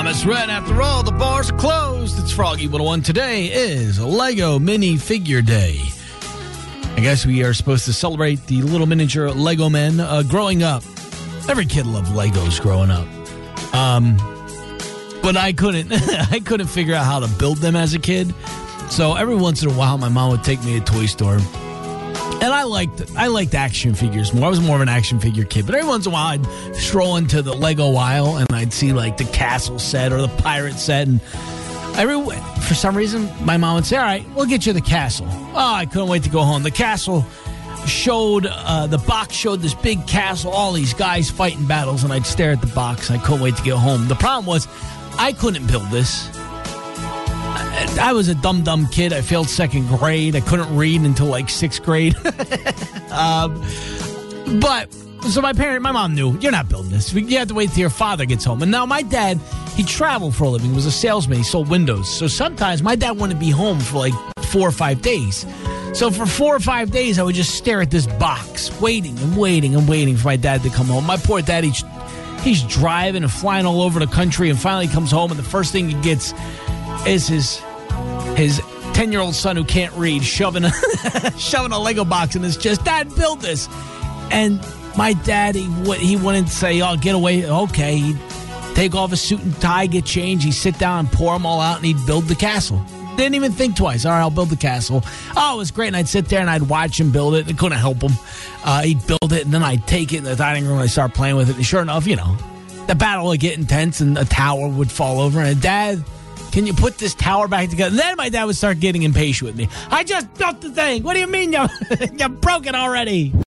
mess around. After all, the bars are closed. It's Froggy 101. Today is Lego Mini Figure Day. I guess we are supposed to celebrate the little miniature Lego men growing up. Every kid loved Legos growing up. But I couldn't I couldn't figure out how to build them as a kid. So every once in a while, my mom would take me to a toy store. And I liked action figures more. I was more of an action figure kid. But every once in a while, I'd stroll into the Lego aisle and I'd see like the castle set or the pirate set. And for some reason, my mom would say, all right, we'll get you the castle. Oh, I couldn't wait to go home. The castle showed, the box showed this big castle, all these guys fighting battles. And I'd stare at the box. And I couldn't wait to get home. The problem was I couldn't build this. I was a dumb kid. I failed second grade. I couldn't read until like sixth grade. So my mom knew, you're not building this. You have to wait till your father gets home. And now my dad, he traveled for a living. He was a salesman. He sold windows. So sometimes my dad wouldn't be home for like 4 or 5 days. So for 4 or 5 days, I would just stare at this box, waiting for my dad to come home. My poor dad, he's driving and flying all over the country and finally comes home. And the first thing he gets is his 10-year-old son who can't read shoving a Lego box in his chest. Dad, build this. And my dad, he wouldn't say, oh, get away. Okay. He'd take off his suit and tie, get changed. He'd sit down and pour them all out, and he'd build the castle. Didn't even think twice. All right, I'll build the castle. Oh, it was great. And I'd sit there and I'd watch him build it. I couldn't help him. He'd build it, and then I'd take it in the dining room and I'd start playing with it. And sure enough, the battle would get intense and a tower would fall over. And Dad, can you put this tower back together? And then my dad would start getting impatient with me. I just built the thing. What do you mean you broke it already?